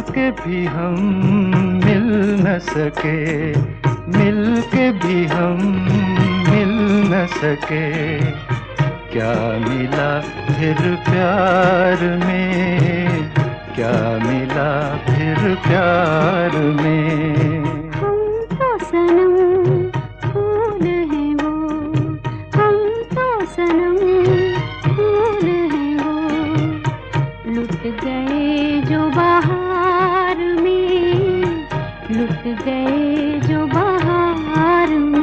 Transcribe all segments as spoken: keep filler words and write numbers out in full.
के भी हम मिल न सके, मिल के भी हम मिल न सके। क्या मिला फिर प्यार में, क्या मिला फिर प्यार में। हम तो सनम फूल हैं वो, हम तो सनम फूल हैं वो, लुट गए जो बहार में, लुट गए जो बहार में।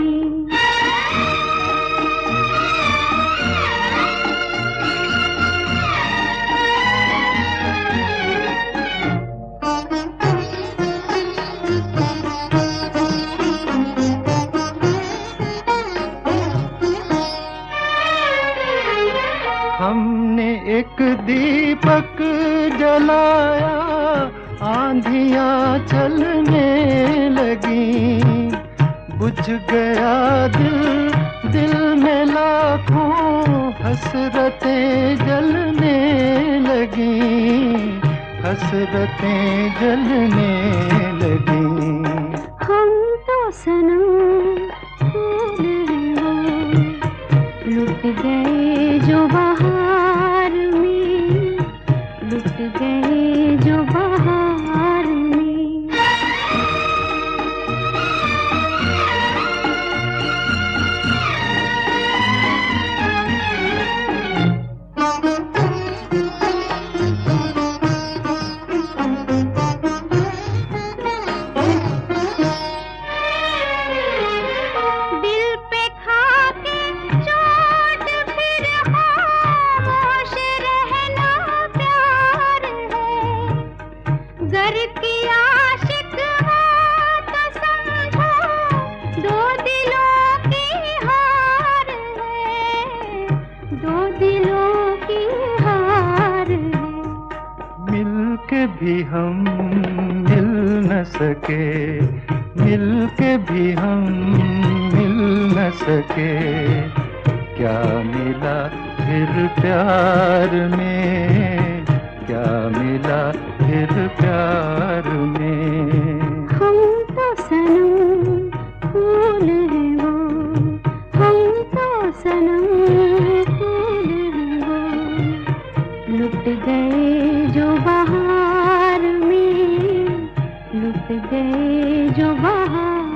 हमने एक दीपक जलाया, आंधियां चलने लगी। बुझ गया दिल, दिल में लाखों हसरतें जलने लगी, हसरतें जलने लगी। हम तो सनम फूल हैं वो, लुट गए जो बहार में, लुट गए जो बहार में। दिल पे खाके चोट फिर खामोश रहना प्यार है। गर की आशिक हो तो समझो दो दिलों की हार है, दो दिलों की हार है। मिल के भी हम मिल न सके, मिल के भी हम मिल न सके। क्या मिला फिर प्यार में, क्या मिला फिर प्यार में। हम तो सनम फूल हैं वो, हम तो सनम फूल हैं वो, लुट गए जो बहार में, लुट गए जो बहार